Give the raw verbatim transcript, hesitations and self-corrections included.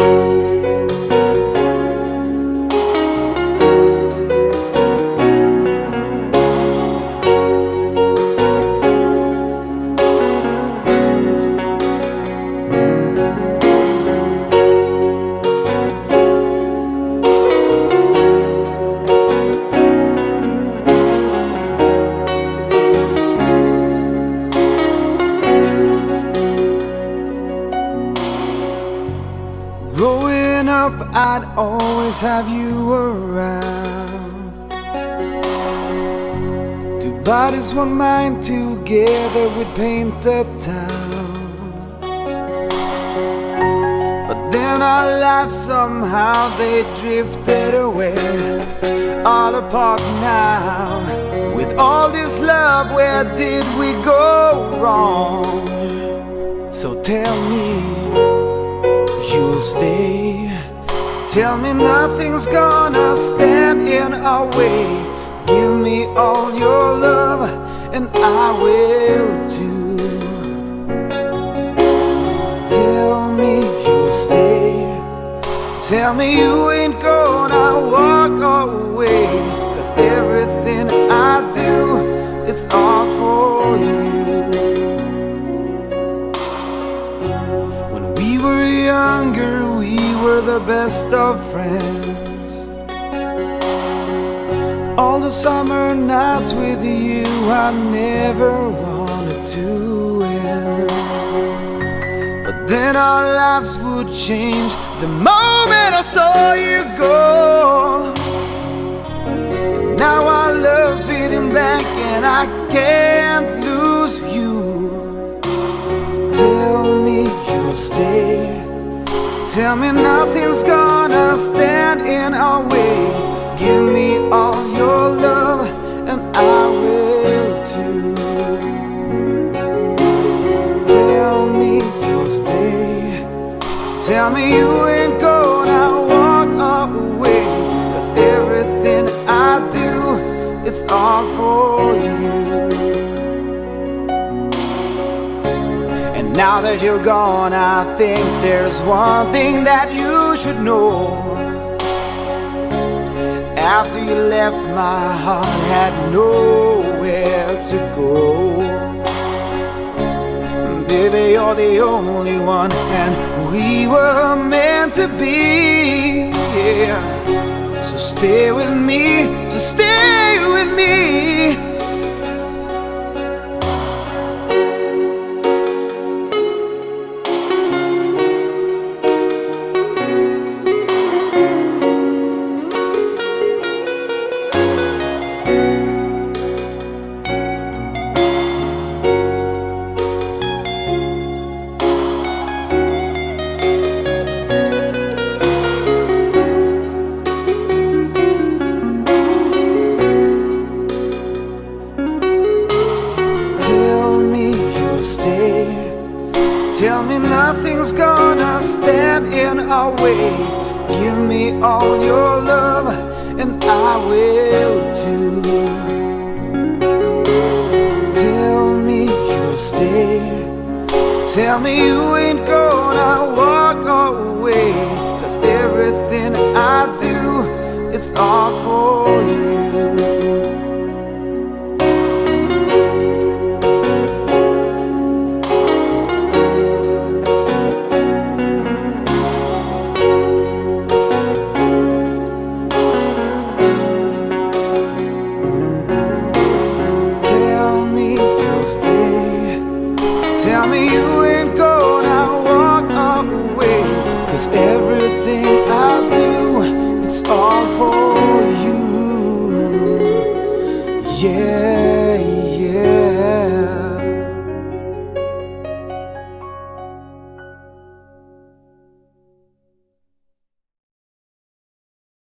Growing up, I'd always have you around. Two bodies, one mind, together we'd paint the town. But then our lives somehow they drifted away, all apart now. With all this love, where did we go wrong? So tell me you'll stay. Tell me nothing's gonna stand in our way. Give me all your love and I will do. Tell me you'll stay. Tell me you ain't gonna walk away, 'cause everything I do is all for you. Younger, we were the best of friends. All the summer nights with you I never wanted to end. But then our lives would change the moment I saw you go. Now our love's fading back and I can't lose you. Tell me you'll stay. Tell me nothing's gonna stand in our way. Give me all your love and I will too. Tell me you'll stay. Tell me you ain't gonna walk away, 'cause everything I do is all for you. Now that you're gone, I think there's one thing that you should know. After you left, my heart had nowhere to go. Baby, you're the only one, and we were meant to be. Yeah. So stay with me, so stay with me. Tell me nothing's gonna stand in our way. Give me all your love and I will too. Tell me you'll stay. Tell me you ain't gonna walk away, 'cause everything I do is all for